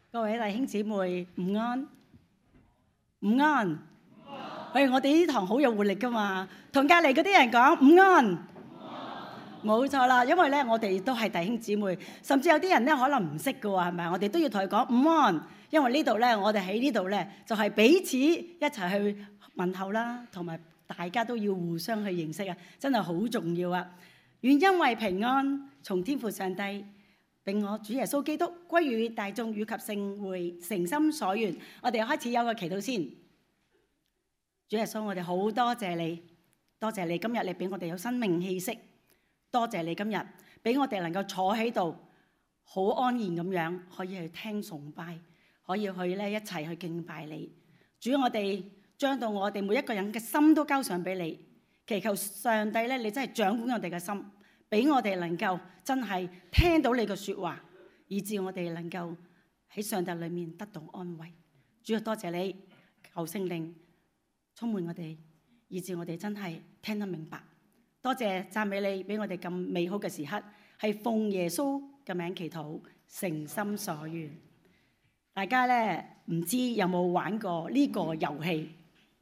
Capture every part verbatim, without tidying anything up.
各位弟兄姊妹，午安，午安。喂，我哋呢堂好有活力噶嘛，同隔離嗰啲人講午安。冇錯啦，因為咧我哋都係弟兄姊妹，甚至有啲人咧可能唔識嘅喎，係咪？我哋都要同佢講午安，因為呢度咧，我哋喺呢度咧就係彼此一齊去問候啦，同埋大家都要互相去認識啊，真係好重要啊！願因為平安從天父上帝並我主耶穌基督歸於大眾與及聖會誠心所願，我哋開始有個祈禱先。主耶穌，我哋好多謝你，多謝你今日你俾我哋有生命氣息。多謝你今日俾我哋能夠坐喺度，好安然咁樣可以去聽崇拜，可以去咧一齊去敬拜你。主，我哋將到我哋每一個人嘅心都交上俾你，祈求上帝咧，你真係掌管我哋嘅心，俾我哋能夠真係聽到你嘅說話，以致我哋能夠喺上帝裏面得到安慰。主啊，多謝你，求聖靈充滿我哋，以致我哋真係聽得明白。多謝讚美你，俾我哋咁美好嘅時刻，係奉耶穌嘅名祈禱，誠心所願。大家咧唔知有冇玩過呢個遊戲？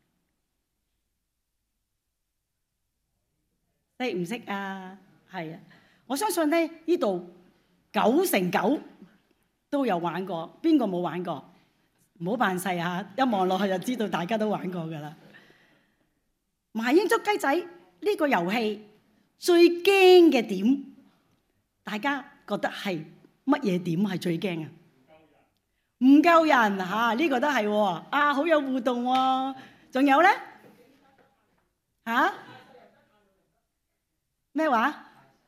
識唔識啊？係啊，我相信咧呢度九成九都有玩過。邊個冇玩過？唔好扮細嚇，一望落去就知道大家都玩過㗎啦。麻鷹捉雞仔。呢個遊戲最驚嘅點，大家覺得係乜嘢點係最驚啊？唔夠人嚇，呢個都係喎，啊好有互動喎。仲有咧嚇咩話？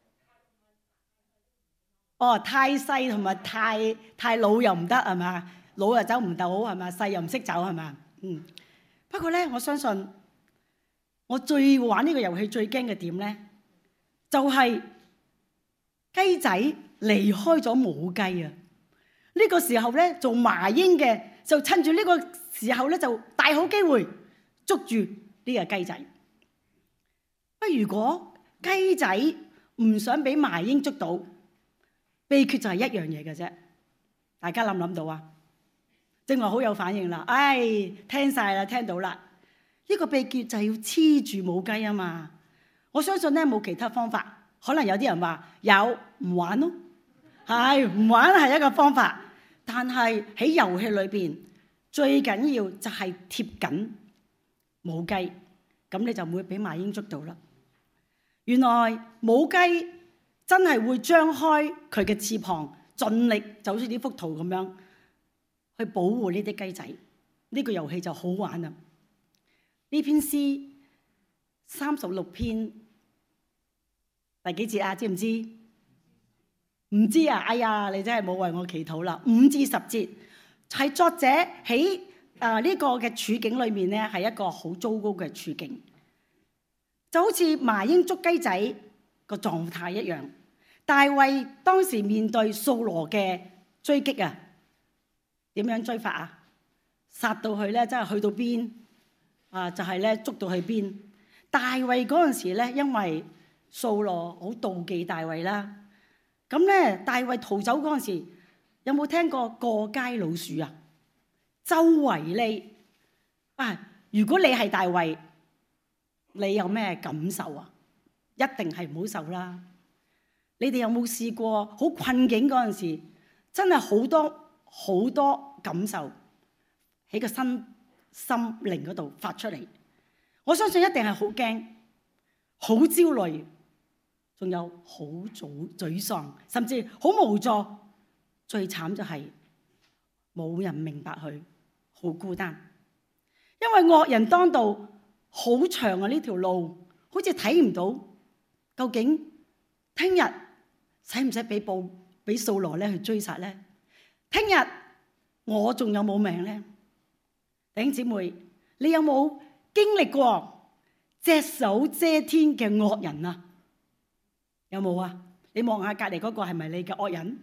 哦，太細同埋太太老又唔得係嘛？老又走唔到係嘛？細又唔識走係嘛？嗯。不過咧，我相信。我最玩呢個遊戲最驚嘅點咧，就係雞仔離開咗母雞啊！呢個時候咧，做麻鷹嘅就趁住呢個時候咧，就大好機會捉住呢個雞仔。不如果雞仔唔想俾麻鷹捉到，秘訣就係一樣嘢嘅啫。大家諗唔諗到啊？正話好有反應啦！唉，聽晒啦，聽到啦。呢個秘訣就係要黐住母雞啊嘛！我相信咧冇其他方法，可能有啲人話有唔玩咯，係唔玩係一個方法，但係喺遊戲裏邊最緊要就係貼緊母雞，咁你就唔會俾麻鷹捉到啦。原來母雞真係會張開佢嘅翅膀，盡力就好似呢幅圖咁樣去保護呢啲雞仔。呢個遊戲就好玩啦！呢篇詩三十六篇第幾節啊？知唔知？唔知啊！哎呀，你真係冇為我祈禱啦！五至十節係作者喺啊呢個嘅處境裏面咧，係一個好糟糕嘅處境，就好似麻鷹捉雞仔個狀態一樣。大衛當時面對掃羅嘅追擊啊，點樣追法啊？殺到去咧，真係去到邊？啊，就係咧捉到去邊？大衛嗰陣時咧，因為掃羅好妒忌大衛啦。咁咧，大衛逃走嗰陣時，有冇聽過過街老鼠啊？周圍你啊，如果你係大衛，你有咩感受啊？一定係唔好受啦。你哋有冇試過好困境嗰陣時，真係好多好多感受喺個心心靈嗰度發出嚟，我相信一定係好驚、好焦慮，仲有好沮沮喪，甚至好無助。最慘就係冇人明白佢，好孤單。因為惡人當道，好長啊！呢條路好似睇唔到，究竟聽日使唔使俾報俾掃羅咧去追殺咧？聽日我仲有冇命咧？弟兄姊妹，你有冇經歷過隻手遮天嘅惡人啊？有冇啊？你望下隔離嗰個係咪你嘅惡人？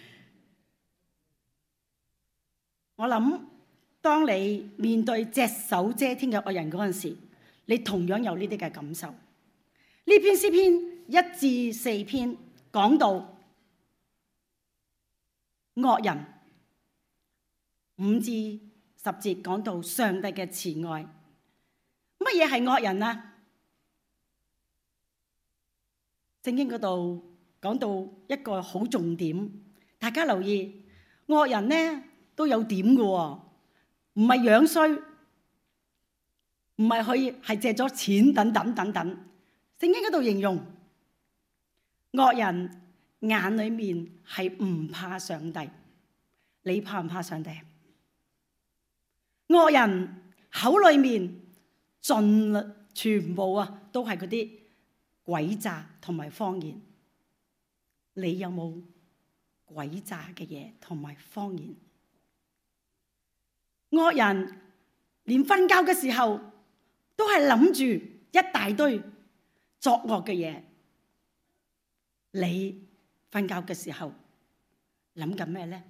我諗，當你面對隻手遮天嘅惡人嗰陣時，你同樣有呢啲嘅感受。呢篇詩篇一至四篇講到惡人五至十節講到上帝嘅慈愛。乜嘢係惡人啊？聖經嗰度講到一個好重點，大家留意，惡人呢都有點嘅喎，唔係樣衰，唔係佢係借咗錢等等等等。聖經嗰度形容惡人眼裏面係唔怕上帝，你怕唔怕上帝？惡人口裏面盡全部啊，都係嗰啲詭詐同埋謊言。你有冇詭詐嘅嘢同埋謊言？惡人連瞓覺嘅時候都係諗住一大堆作惡嘅嘢。你瞓覺嘅時候諗緊咩呢？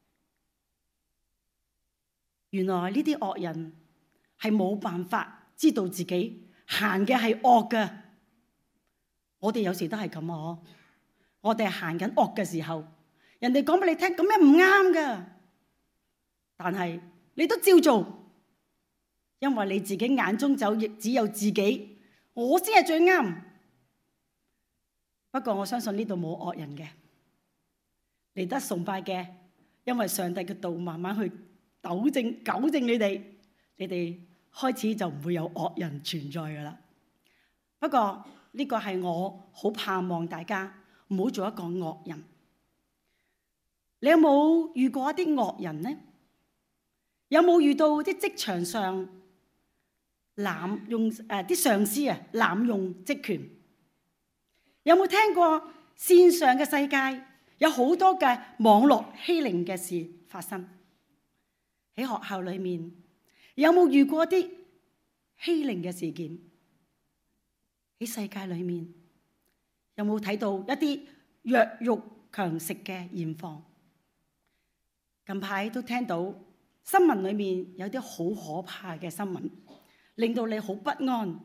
原來呢啲惡人係冇辦法知道自己行嘅係惡嘅。我哋有時都係咁啊！我哋行緊惡嘅時候，人哋講俾你聽咁樣唔啱㗎，但係你都照做，因為你自己眼中就亦只有自己，我先係最啱。不過我相信呢度冇惡人嘅，嚟得崇拜嘅，因為上帝嘅道慢慢去糾正、糾正你哋，你哋開始就唔會有惡人存在㗎喇。不過呢個係我好盼望大家唔好做一個惡人。你有冇遇過一啲惡人呢？有冇遇到啲職場上濫用誒啲上司啊濫用職權？有冇聽過線上嘅世界有好多嘅網絡欺凌嘅事發生？喺學校裏面有冇遇過啲欺凌嘅事件？喺世界裏面有冇睇到一啲弱肉強食嘅現況？近排都聽到新聞裏面有啲好可怕嘅新聞，令到你好不安，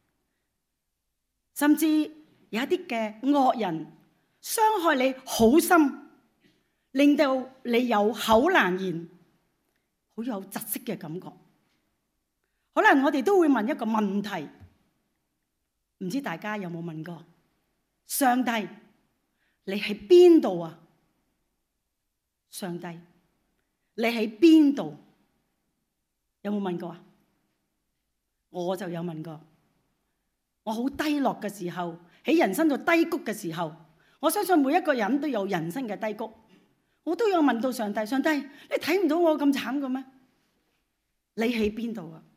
甚至有一啲嘅惡人傷害你好深，令到你有口難言，好有窒息嘅感覺。可能我哋都會問一個問題，唔知大家有冇問過？上帝，你喺邊度啊？上帝，你喺邊度？有冇問過啊？我就有問過。我好低落嘅時候，喺人生度低谷嘅時候，我相信每一個人都有人生嘅低谷。我都有問到上帝，上帝，你睇唔到我咁慘嘅咩？你喺邊度啊？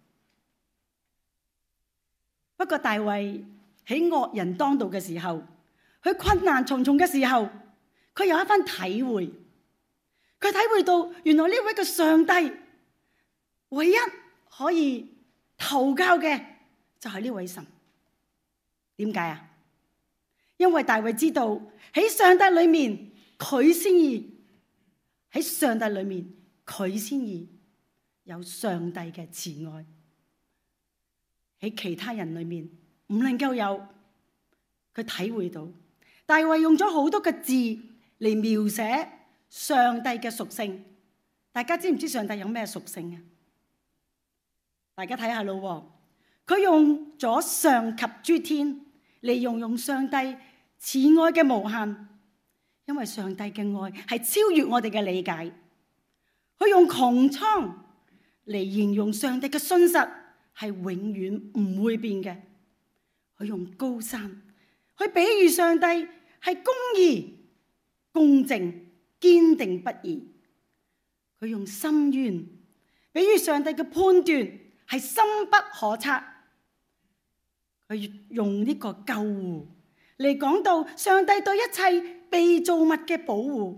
不過大衛喺惡人當道嘅時候，佢困難重重嘅時候，佢有一番體會。佢體會到原來呢位嘅上帝唯一可以投靠嘅就係呢位神。點解啊？因為大衛知道喺上帝裏面佢先至喺上帝裏面佢先至有上帝嘅慈愛，喺其他人裏面唔能夠有。佢體會到大衛用咗好多嘅字嚟描寫上帝嘅屬性。大家知唔知上帝有咩屬性啊？大家睇下咯，佢用咗上及諸天嚟形容上帝慈愛嘅無限，因為上帝嘅愛係超越我哋嘅理解。佢用穹蒼嚟形容上帝嘅信實係永遠唔會變嘅。佢用高山去比喻上帝係公義、公正、堅定不移。佢用深淵比喻上帝嘅判斷係深不可測。佢用呢個救護嚟講到上帝對一切被造物嘅保護。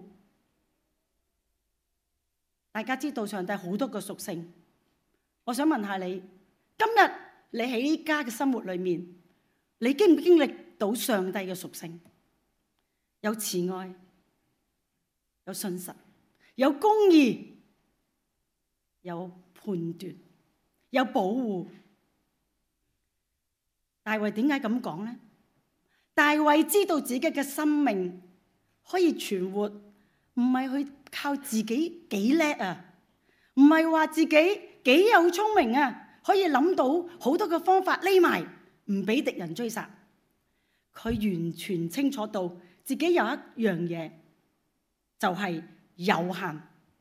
大家知道上帝好多個屬性，我想問下你，今日你喺依家嘅生活裏面，你經唔經歷到上帝嘅屬性？有慈愛，有信實，有公義，有判斷，有保護。大衛點解咁講呢？大衛知道自己嘅生命可以存活，唔係去靠自己幾叻啊， 唔係話自己幾有聰明啊，可以諗到好多嘅方法匿埋，唔俾敵人追殺。佢完全清楚到自己有一樣嘢，就係有限。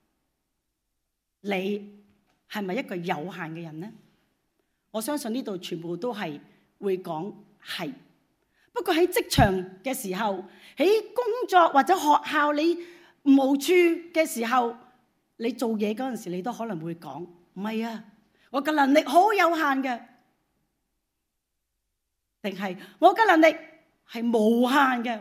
你係咪一個有限嘅人呢？我相信呢度全部都係會講係。不過喺職場嘅時候，喺工作或者學校你無處嘅時候，你做嘢嗰陣時，你都可能會講唔係啊，我嘅能力好有限嘅，定係我嘅能力係無限嘅。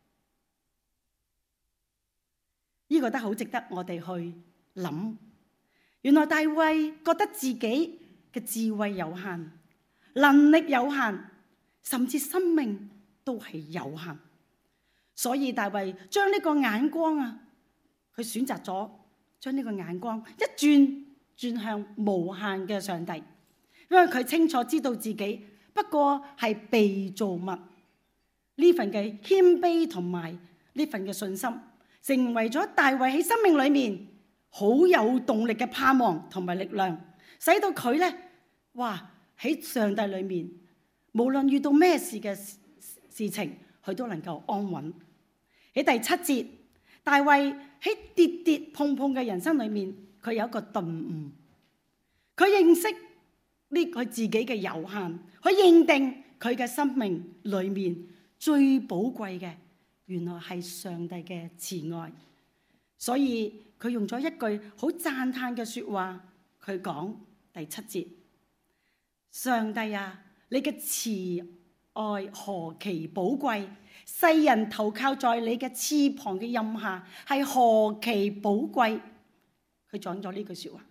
呢個都好值得我哋去諗。原來大衛覺得自己嘅智慧有限，能力有限，甚至生命都係有限。所以大衛將呢個眼光啊，佢選擇咗將呢個眼光一轉轉向無限嘅上帝，因為佢清楚知道自己不過係被造物。呢份嘅謙卑同埋呢份嘅信心，成為咗大衛喺生命裏面好有動力嘅盼望同埋力量，使到佢咧，哇喺上帝裏面，無論遇到咩事嘅事情，佢都能夠安穩。喺第七節，大衛喺跌跌碰碰嘅人生裏面，佢有一個頓悟，佢認識呢佢自己嘅有限，佢認定佢嘅生命裏面最寶貴嘅，原來係上帝嘅慈愛。所以佢用咗一句好讚嘆嘅說話，佢講第七節：上帝啊，你嘅慈愛何其寶貴，世人投靠在你嘅翅膀嘅蔭下，係何其寶貴。佢講咗呢句說話。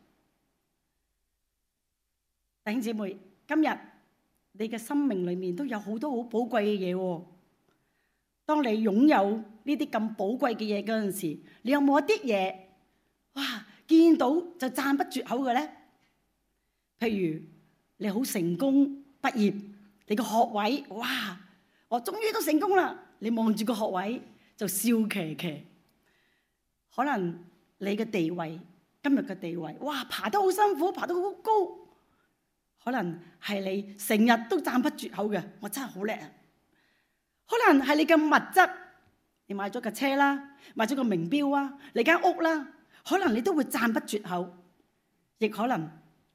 弟兄姊妹，今日你嘅生命裏面都有好多好寶貴嘅嘢。當你擁有呢啲咁寶貴嘅嘢嗰陣時，你有冇一啲嘢，哇，見到就讚不絕口嘅咧？譬如你好成功畢業，你個學位，哇，我終於都成功啦！你望住個學位就笑騎騎。可能你嘅地位，今日嘅地位，哇，爬得好辛苦，爬得好高。可能係你成日都讚不絕口嘅，我真係好叻啊！可能係你嘅物質，你買咗架車啦，買咗個名錶啊，你間屋啦，可能你都會讚不絕口。亦可能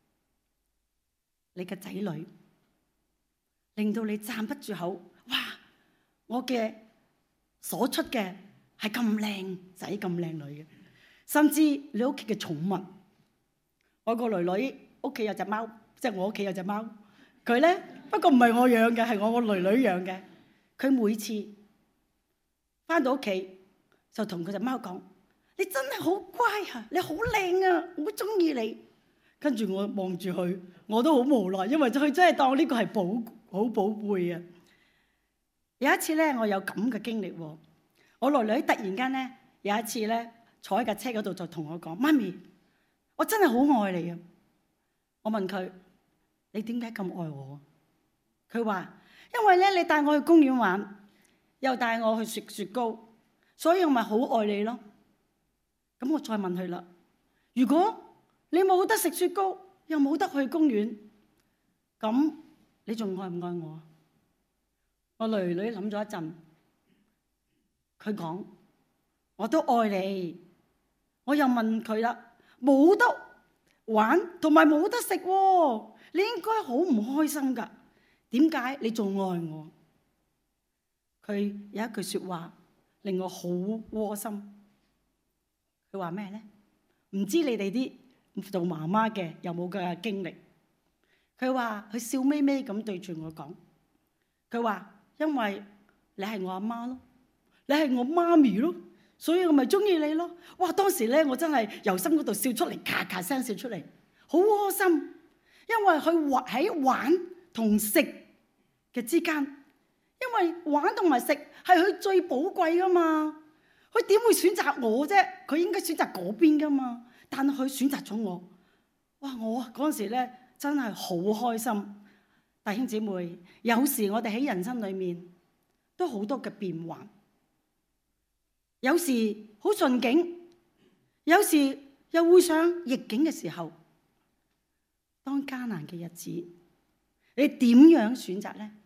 你嘅仔女令到你讚不絕口。哇！我嘅所出嘅係咁靚仔咁靚女嘅，甚至你屋企嘅寵物。我個女女屋企有隻貓，即係我屋企有隻貓，佢咧不過唔係我養嘅，係我個女女養嘅。佢每次翻到屋企就同佢隻貓講：你真係好乖啊，你好靚啊，我好中意你。跟住我望住佢，我都好無奈，因為佢真係當呢個係寶好寶貝啊。有一次咧，我有咁嘅經歷喎。我女女突然間咧，有一次咧坐喺架車嗰度就同我講：媽咪，我真係好愛你啊！我問佢：你點解咁愛我？佢話：因為咧，你帶我去公園玩，又帶我去食雪糕，所以我咪好愛你咯。咁我再問佢啦：如果你冇得食雪糕，又冇得去公園，咁你仲愛唔愛我？我女女諗咗一陣，佢講：我都愛你。我又問佢啦：冇得玩同埋冇得食喎，你應該好唔開心噶。點解你仲愛我？佢有一句說話令我好窩心。佢話咩咧？唔知你哋啲做媽媽嘅有冇嘅經歷？佢話佢笑眯眯咁對住我講，佢話因為你係我阿媽咯，你係我媽咪咯，所以我咪中意你咯。哇！當時咧我真係由心嗰度笑出嚟，咔咔聲笑出嚟，好窩心。因為佢活喺玩同食嘅之間，因為玩同埋食係佢最寶貴噶嘛，佢點會選擇我啫？佢應該選擇嗰邊噶嘛，但係佢選擇咗我。哇！我嗰陣時咧真係好開心。弟兄姊妹，有時我哋喺人生裏面都好多嘅變幻，有時好順境，有時又會上逆境嘅時候，當艱難嘅日子，你點樣選擇呢？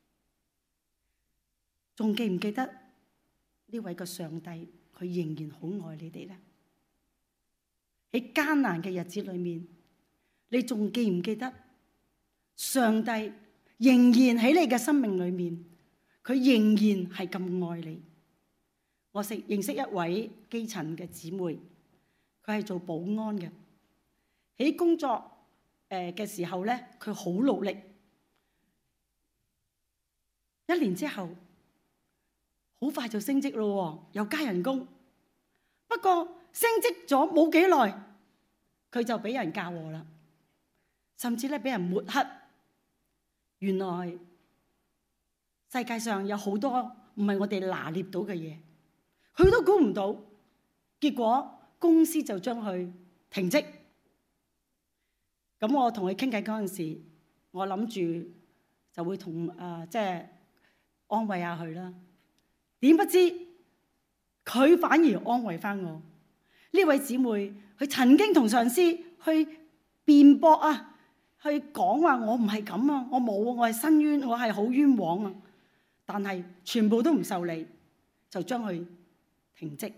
仲記唔記得呢位嘅上帝，佢仍然好愛你哋呢？喺艱難嘅日子裏面，你仲記唔記得上帝仍然喺你嘅生命裏面，佢仍然係咁愛你？我識認識一位基層嘅姊妹，佢係做保安嘅，喺工作誒嘅時候咧，佢好努力。一年之後，好快就升職咯，又加人工。不過升職咗冇幾耐，佢就俾人嫁禍啦，甚至咧俾人抹黑。原來世界上有好多唔係我哋拿捏到嘅嘢，佢都估唔到。結果公司就將佢停職。咁我同佢傾偈嗰陣時，我諗住就會同誒即係安慰下佢啦。點不知佢反而安慰翻我。呢位姊妹佢曾經同上司去辯駁啊，去講話我唔係咁啊，我冇，我係申冤，我係好冤枉啊。但係全部都唔受理，就將佢停職。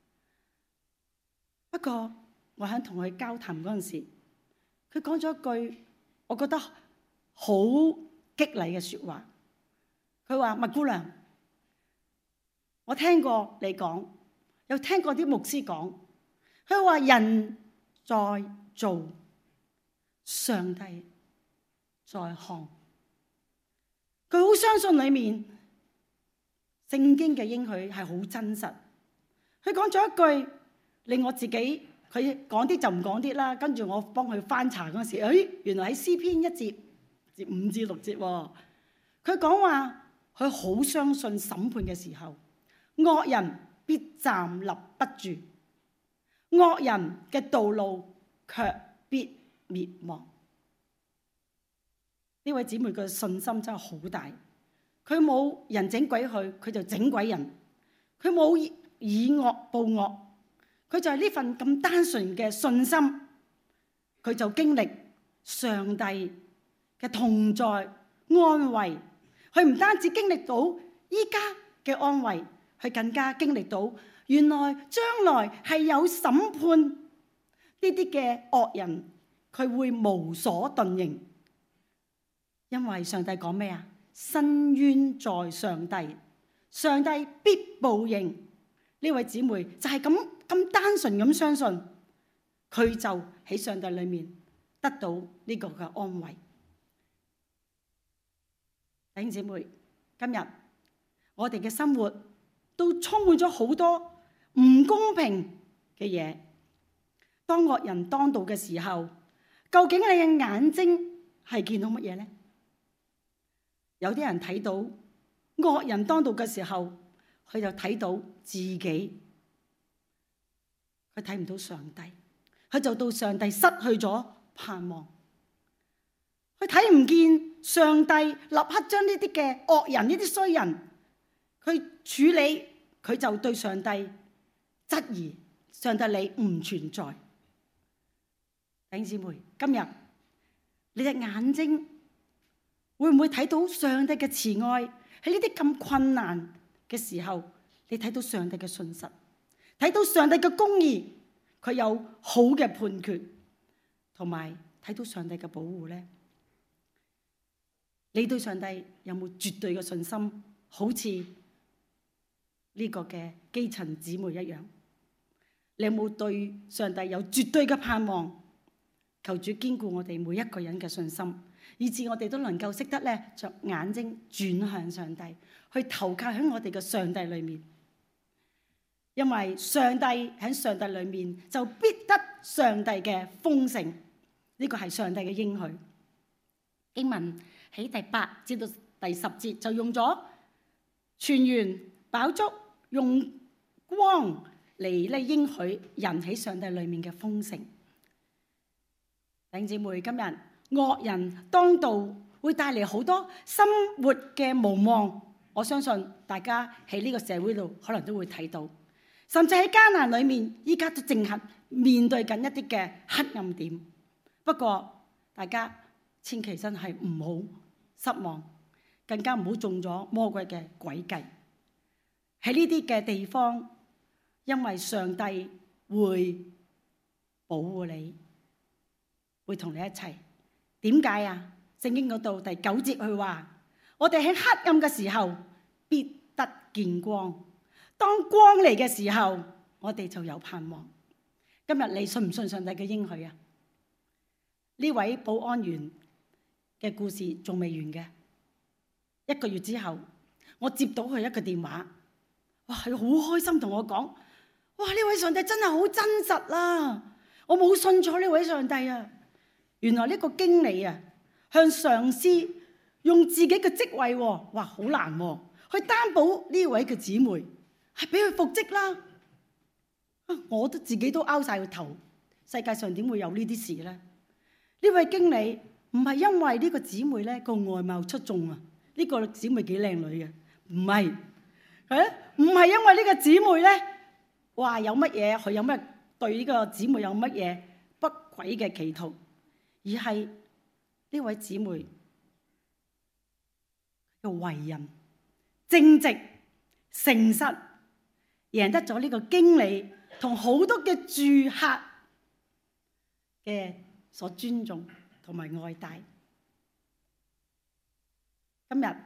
不過我喺同佢交談嗰陣時，佢講咗一句我覺得好激勵嘅説話。佢話：麥姑娘，我聽過你講，又聽過啲牧師講，佢話人在做，上帝在看。佢好相信裡面聖經嘅應許係好真實。佢講咗一句令我自己，佢講啲就唔講啲啦。跟住我幫佢翻查嗰時，誒原來喺詩篇一節五至六節喎。佢講話佢好相信審判嘅時候，惡人必站立不住，惡人嘅道路卻必滅亡。呢位姊妹嘅信心真係好大。佢冇人整鬼佢，佢就整鬼人。佢冇以惡報惡，佢就係呢份咁單純嘅信心，佢就經歷上帝嘅同在安慰。佢唔單止經歷到依家嘅安慰，佢更加經歷到原來將來係有審判呢啲嘅惡人，佢會無所遁形。因為上帝講咩啊？申冤在上帝，上帝必報應。呢位姊妹就係咁咁單純咁相信，佢就喺上帝裏面得到呢個嘅安慰。弟兄姊妹，今日我哋嘅生活都充滿咗好多唔公平嘅嘢。當惡人當道嘅時候，究竟你嘅眼睛係見到乜嘢呢？有啲人睇到惡人當道嘅時候，佢就睇到自己，佢睇唔到上帝，佢就到上帝失去咗盼望。佢睇唔見上帝立刻將呢啲嘅惡人、呢啲衰人，佢處理，佢就對上帝質疑，上帝你唔存在。弟兄姊妹，今日你隻眼睛會唔會睇到上帝嘅慈愛？喺呢啲咁困難嘅時候，你睇到上帝嘅信實，睇到上帝嘅公義，佢有好嘅判決，同埋睇到上帝嘅保護呢？你對上帝有冇絕對嘅信心？好似呢個嘅基層姊妹一樣，你有冇對上帝有絕對嘅盼望？求主堅固我哋每一個人嘅信心，以致我哋都能夠識得咧，將眼睛轉向上帝，去投靠喺我哋嘅上帝裏面。因為上帝喺上帝裏面就必得上帝嘅豐盛，呢個係上帝嘅應許。經文喺第八至到第十節就用咗泉源飽足，用光嚟咧應許人喺上帝裏面嘅豐盛。弟兄姊妹，今日惡人當道會帶嚟好多生活嘅無望，我相信大家喺呢個社會度可能都會睇到。 甚至喺艱難裏面，依家都正係面對緊一啲嘅黑暗點。不過大家千祈真係唔好失望，更加唔好中咗魔鬼嘅詭計。喺呢啲嘅地方，因為上帝會保護你，會同你一齊。點解啊？聖經嗰度第九節佢話：我哋喺黑暗嘅時候必得見光，當光嚟嘅時候，我哋就有盼望。今日你信唔信上帝嘅應許啊？呢位保安員嘅故事仲未完嘅。一個月之後，我接到佢一個電話，哇！佢好開心同我講：哇！呢位上帝真係好真實啦！我冇信錯呢位上帝啊！原來呢個經理啊，向上司用自己嘅職位，哇！好難喎，去擔保呢位嘅姊妹係俾佢復職啦。我都自己都拗晒個頭，世界上點會有呢啲事咧？呢位經理唔係因為呢個姊妹咧個外貌出眾啊，呢個姊妹幾靚女嘅，唔係，誒唔係因為呢個姊妹咧，哇有乜嘢佢有乜對呢個姊妹有乜嘢不軌嘅企圖，而係呢位姊妹嘅為人正直誠實，贏得咗呢個經理同好多嘅住客嘅所尊重同埋愛戴。今日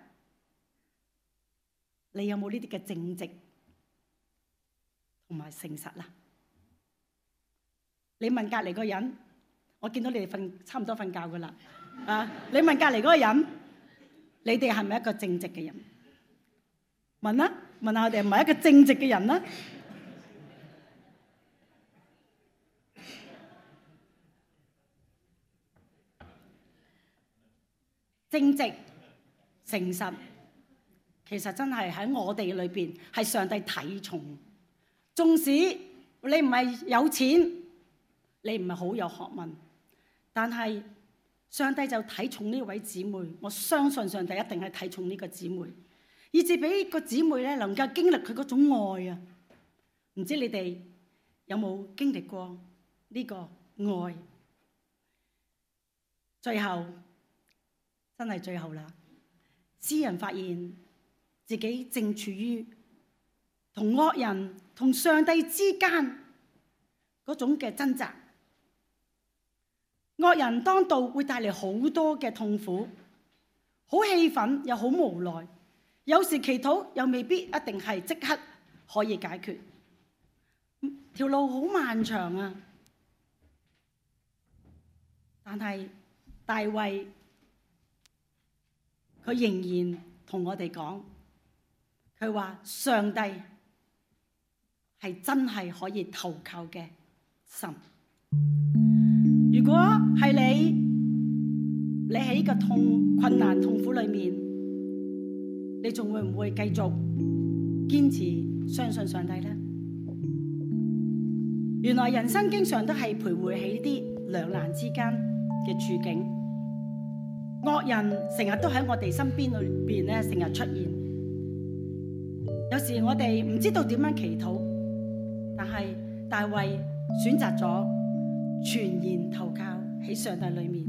你有冇呢啲嘅正直同埋誠實啦？你問隔離個人，我見到你哋瞓差唔多瞓覺噶啦，啊！你問隔離嗰個人，你哋係咪一個正直嘅人？問啦，問下我哋係咪一個正直嘅人啦？正直、誠實，其實真係喺我哋裏邊係上帝睇重。縱使你唔係有錢，你唔係好有學問，但係上帝就睇重呢位姊妹。我相信上帝一定係睇重呢個姊妹，以至俾個姊妹咧能夠經歷佢嗰種愛啊！唔知你哋有冇經歷過呢個愛？最後。真係最後啦！詩人發現自己正處於同惡人同上帝之間嗰種嘅掙扎。惡人當道會帶嚟好多嘅痛苦，好氣憤又好無奈。有時祈禱又未必一定係即刻可以解決，條路好漫長啊！但係大衛，佢仍然同我哋講，佢話上帝係真係可以投靠嘅神。如果係你，你喺呢個痛困難痛苦裏面，你仲會唔會繼續堅持相信上帝呢？原來人生經常都係徘徊喺呢啲兩難之間嘅處境。惡人成日都喺我哋身邊裏邊咧，成日出現。有時我哋唔知道點樣祈禱，但係大衛選擇咗全然投靠喺上帝裏面。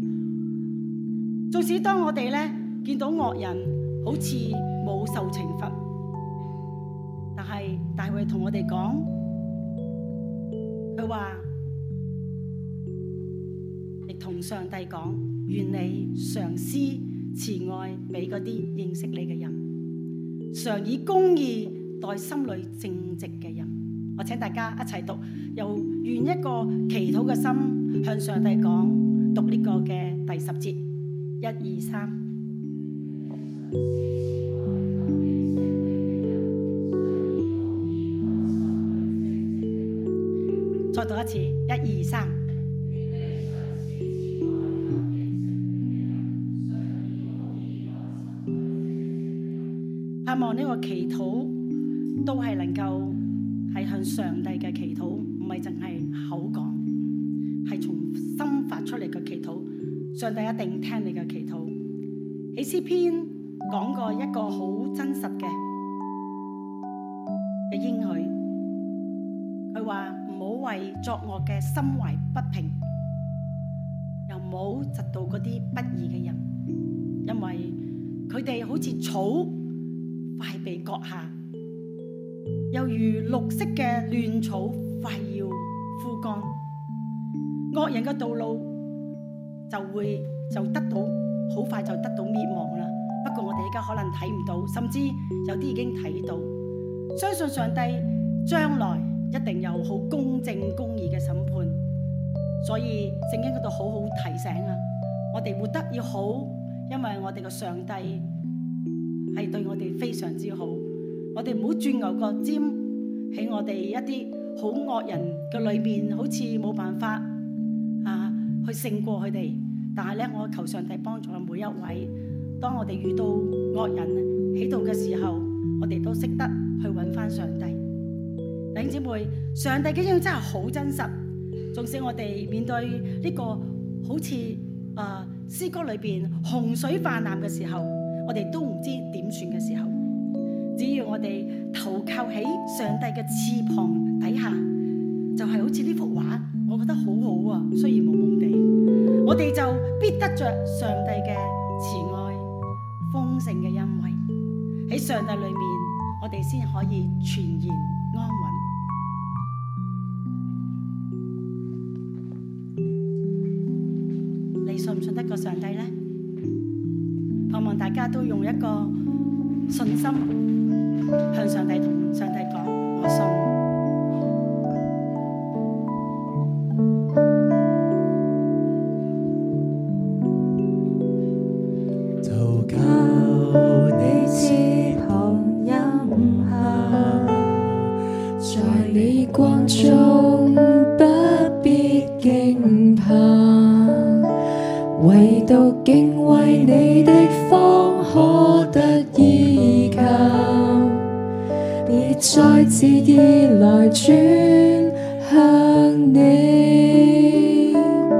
縱使當我哋咧見到惡人好似冇受懲罰，但係大衛同我哋講，佢話亦同上帝講，願你常施慈愛俾嗰啲認識你嘅人，常以公義待心裏正直嘅人。我請大家一齊讀，又願一個祈禱嘅心向上帝講，讀呢個嘅第十節，一二三。再讀一次，一二三。盼望呢個祈禱都係能夠係向上帝嘅祈禱，唔係淨係口講，係從心發出嚟嘅祈禱。上帝一定聽你嘅祈禱。喺詩篇講過一個好真實嘅嘅應許， 為作惡嘅心懷不平，又冇窒到嗰啲不義嘅人，因為佢哋好似草快被割下，又如綠色嘅亂草快要枯乾。惡人嘅道路就會就得到好快就得到滅亡啦。不過我哋而家可能睇唔到，甚至有啲已經睇到。相信上帝將來一定有好公正公義嘅審判，所以聖經嗰度好好提醒啊，我哋活得要好，因為我哋嘅上帝係對我哋非常之好。我哋唔好鑽牛角尖，喺我哋一啲好惡人嘅裏面，好似冇辦法啊去勝過佢哋。但係咧，我求上帝幫助每一位，當我哋遇到惡人喺度嘅時候，我哋都識得去揾翻上帝。弟兄姊妹，上帝嘅樣真係好真實，縱使我哋面對呢個好似誒詩歌裏邊洪水泛濫嘅時候，我哋都唔知點算嘅時候，只要我哋投靠喺上帝嘅翅膀底下，就係、是、好似呢幅畫，我覺得好好啊。雖然朦朦地，我哋就必得着上帝嘅慈愛、豐盛嘅恩惠。喺上帝裏面，我哋先可以全然安穩。你信唔信得過上帝呢？盼望大家都用一個信心向上帝同上帝講：我信。 投靠你翅膀蔭下，在你光中不必驚怕，唯獨敬畏你的方可得依靠，別再自意來轉向你，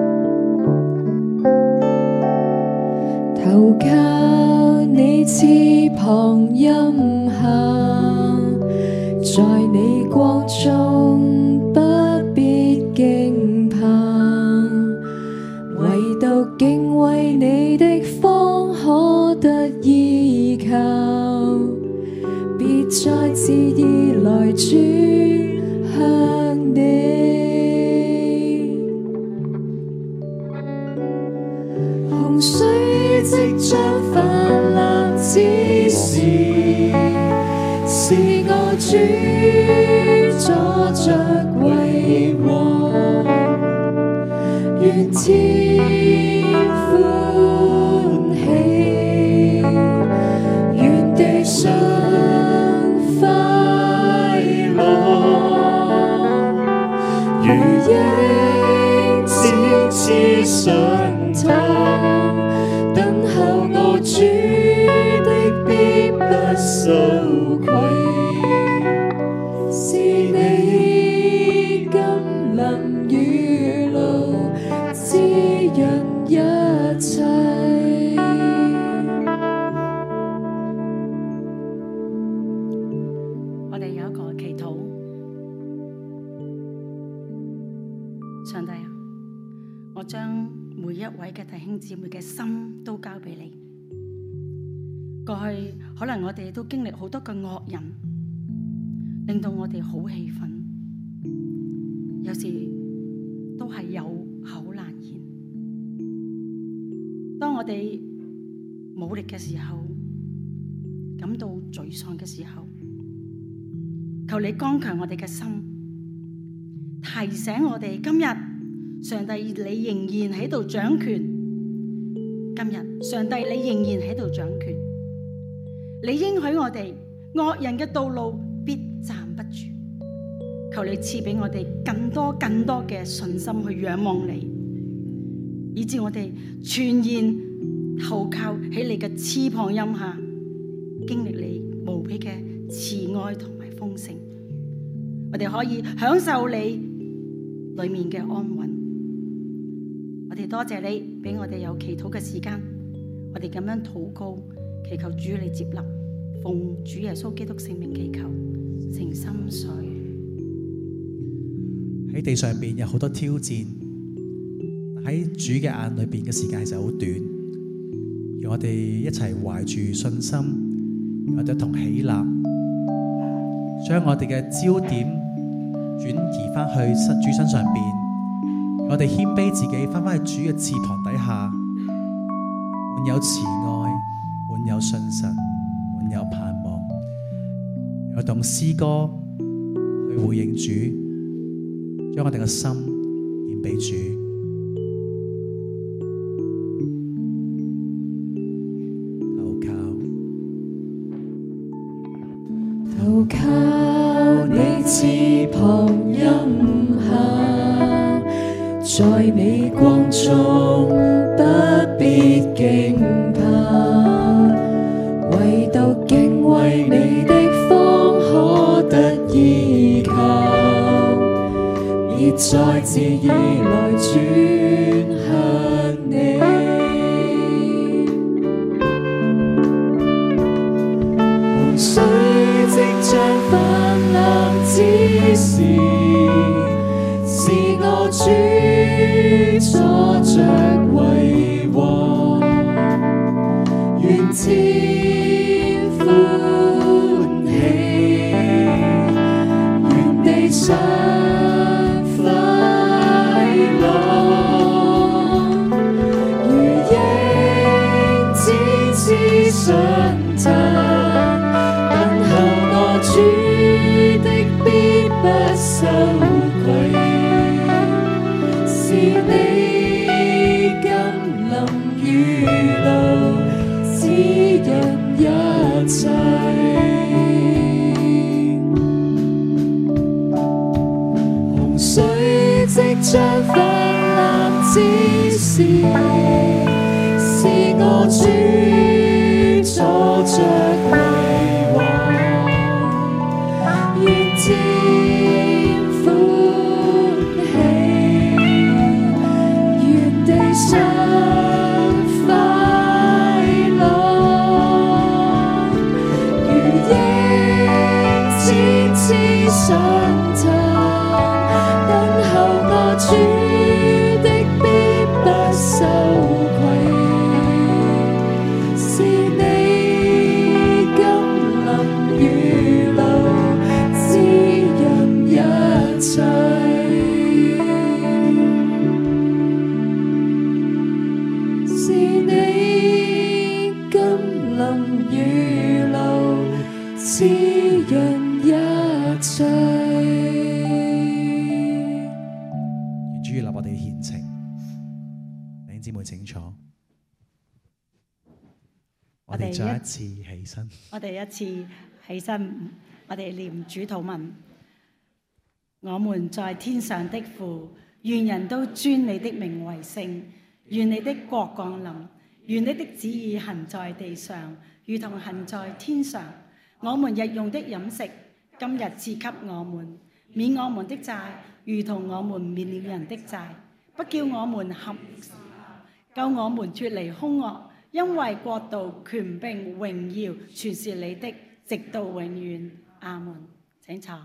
投靠你翅膀蔭下，在你光中不必驚怕，唯獨敬畏你的方可得依靠，別再自意來轉向你。洪水即將泛濫之時，是我主坐着為王，願天歡喜，願地上快樂，如鷹展翅上騰，等候我主的必不羞愧，是你甘霖雨露滋潤一切。 我哋有一個祈禱，上帝啊，我將每一位嘅弟兄姊妹嘅心都交俾你。過去可能我哋都經歷好多個惡人，令到我哋好氣憤，有時都係有口難言。當我哋冇力嘅時候，感到沮喪嘅時候，求你剛強我哋嘅心，提醒我哋今日上帝你仍然喺度掌權。今日上帝你仍然喺度掌權，你應許我哋惡人嘅道路必站不住。求你賜俾我哋更多更多嘅信心去仰望你，以致我哋全然投靠喺你嘅翅膀蔭下，經歷你無比嘅慈愛同埋豐盛。我哋可以享受你裏面嘅安穩。我哋多謝你俾我哋有祈禱嘅時間，我哋咁樣禱告，祈求主你接納，奉主耶穌基督聖名祈求，誠心所願。 喺地上邊有好多挑戰，喺主嘅眼裏邊嘅時間就好短。讓我哋一齊懷住信心，我哋一同起立，將我哋嘅焦點轉移翻去主身上邊。我哋謙卑自己，翻返去主嘅翅膀底下，滿有慈愛，滿有信實，滿有盼望。我用詩歌去回應主，將我哋嘅心獻俾主。 投靠，投靠你翅膀蔭下，在你光中不必驚怕，唯獨敬畏你的方可得依靠，熱在自意來轉向你。洪水即將泛濫之時，是我主坐着為王，願天歡喜，願地上快樂，如鷹展翅上騰，等候我主的必不羞愧，是你甘霖雨露滋潤一切。洪水即將泛濫之時，是我主坐着為王，願天歡喜，願地上快樂，如鷹展翅上騰，等候我主的必不羞愧，是你甘霖雨露滋潤一切，是你甘霖雨露滋潤一切。 願主悅納我哋嘅獻情，弟兄姊妹請坐。我哋再一次起身。 我哋一次起身，我哋念主禱文。我們在天上的父，願人都尊你的名為聖，願你的國降臨，願你的旨意行在地上，如同行在天上。我們日用的飲食，今日賜給我們，免我們的債，如同我們免了人的債，不叫我們陷，救我們脫離兇惡，因為國度、權柄、榮耀，全是你的，直到永遠。阿門。請坐。